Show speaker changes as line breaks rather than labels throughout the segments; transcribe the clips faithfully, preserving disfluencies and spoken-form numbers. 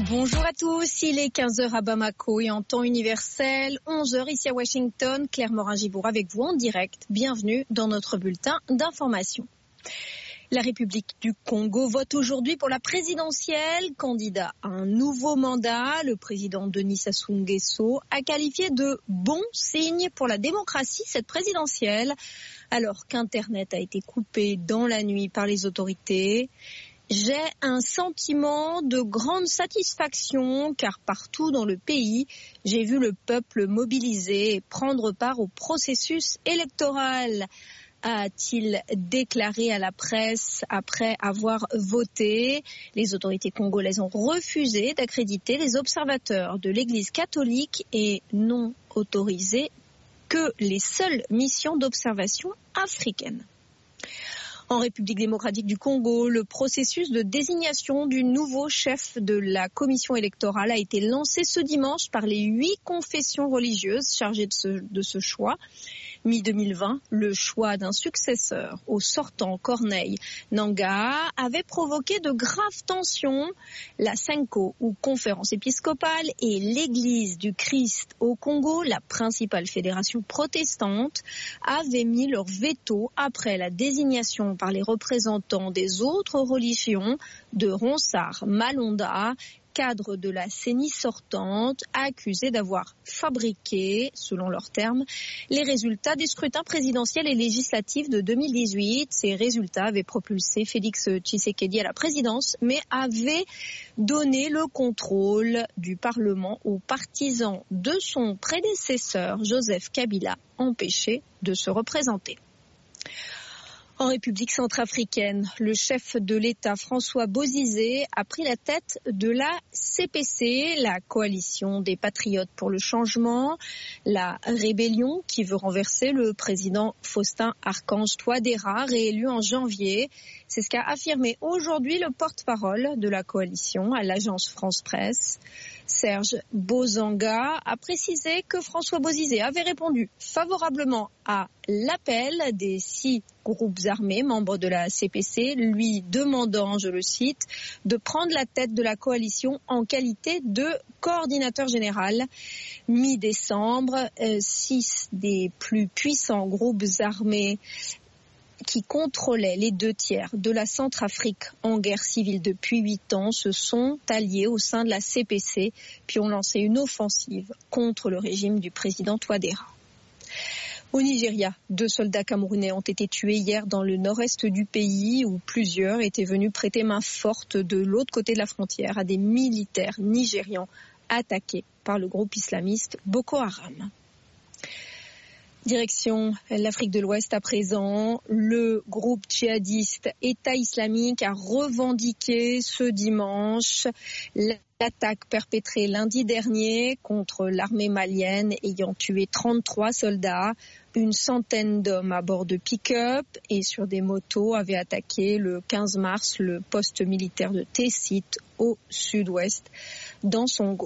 Bonjour à tous, il est quinze heures à Bamako et en temps universel, onze heures ici à Washington. Claire Morin-Gibour avec vous en direct. Bienvenue dans notre bulletin d'information. La République du Congo vote aujourd'hui pour la présidentielle. Candidat à un nouveau mandat, le président Denis Sassou Nguesso a qualifié de bon signe pour la démocratie cette présidentielle, alors qu'Internet a été coupé dans la nuit par les autorités. J'ai un sentiment de grande satisfaction car partout dans le pays, j'ai vu le peuple mobilisé et prendre part au processus électoral, a-t-il déclaré à la presse après avoir voté. Les autorités congolaises ont refusé d'accréditer les observateurs de l'Église catholique et n'ont autorisé que les seules missions d'observation africaines. En République démocratique du Congo, le processus de désignation du nouveau chef de la commission électorale a été lancé ce dimanche par les huit confessions religieuses chargées de ce, de ce choix. mi deux mille vingt, le choix d'un successeur au sortant Corneille Nangaa avait provoqué de graves tensions. La Senko, ou conférence épiscopale, et l'Église du Christ au Congo, la principale fédération protestante, avaient mis leur veto après la désignation par les représentants des autres religions de Ronsard Malonda, cadre de la C E N I sortante, accusé d'avoir fabriqué, selon leurs termes, les résultats des scrutins présidentiels et législatifs de deux mille dix-huit. Ces résultats avaient propulsé Félix Tshisekedi à la présidence, mais avaient donné le contrôle du Parlement aux partisans de son prédécesseur, Joseph Kabila, empêché de se représenter. En République centrafricaine, le chef de l'État, François Bozizé, a pris la tête de la C P C, la coalition des patriotes pour le changement, la rébellion qui veut renverser le président Faustin Archange Touadéra, réélu en janvier. C'est ce qu'a affirmé aujourd'hui le porte-parole de la coalition à l'agence France Presse. Serge Bozanga a précisé que François Bozizé avait répondu favorablement à l'appel des six groupes armés membres de la C P C, lui demandant, je le cite, de prendre la tête de la coalition en qualité de coordinateur général. Mi-décembre, euh, six des plus puissants groupes armés qui contrôlaient les deux tiers de la Centrafrique en guerre civile depuis huit ans se sont alliés au sein de la C P C, puis ont lancé une offensive contre le régime du président Touadéra. Au Nigeria, deux soldats camerounais ont été tués hier dans le nord-est du pays où plusieurs étaient venus prêter main forte de l'autre côté de la frontière à des militaires nigérians attaqués par le groupe islamiste Boko Haram. Direction l'Afrique de l'Ouest à présent, le groupe djihadiste État islamique a revendiqué ce dimanche l'attaque perpétrée lundi dernier contre l'armée malienne ayant tué trente-trois soldats. Une centaine d'hommes à bord de pick-up et sur des motos avaient attaqué le quinze mars le poste militaire de Tessit au sud-ouest d'Ansongo.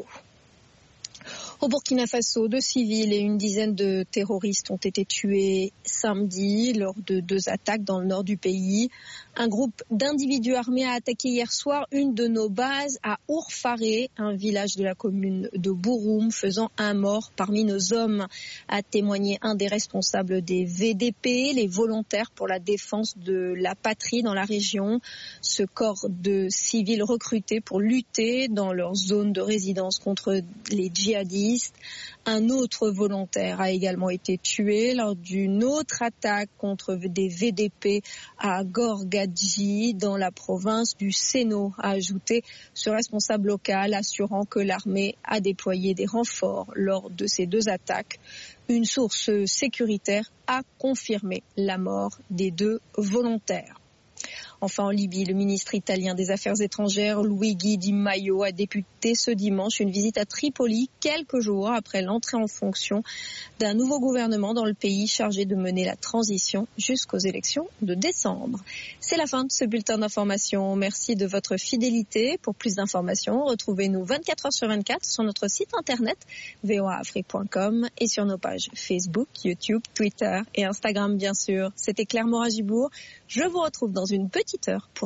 Au Burkina Faso, deux civils et une dizaine de terroristes ont été tués samedi lors de deux attaques dans le nord du pays. Un groupe d'individus armés a attaqué hier soir une de nos bases à Ourfaré, un village de la commune de Bouroum, faisant un mort parmi nos hommes, a témoigné un des responsables des V D P, les volontaires pour la défense de la patrie dans la région. Ce corps de civils recrutés pour lutter dans leur zone de résidence contre les djihadistes. Un autre volontaire a également été tué lors d'une autre attaque contre des V D P à Gorgadji dans la province du Séno, a ajouté ce responsable local, assurant que l'armée a déployé des renforts lors de ces deux attaques. Une source sécuritaire a confirmé la mort des deux volontaires. Enfin, en Libye, le ministre italien des Affaires étrangères, Luigi Di Maio, a débuté ce dimanche une visite à Tripoli, quelques jours après l'entrée en fonction d'un nouveau gouvernement dans le pays chargé de mener la transition jusqu'aux élections de décembre. C'est la fin de ce bulletin d'information. Merci de votre fidélité. Pour plus d'informations, retrouvez-nous vingt-quatre heures sur vingt-quatre sur notre site internet v o a afrique point com et sur nos pages Facebook, YouTube, Twitter et Instagram, bien sûr. C'était Claire Morin-Gibour. Je vous retrouve dans une petite heure pour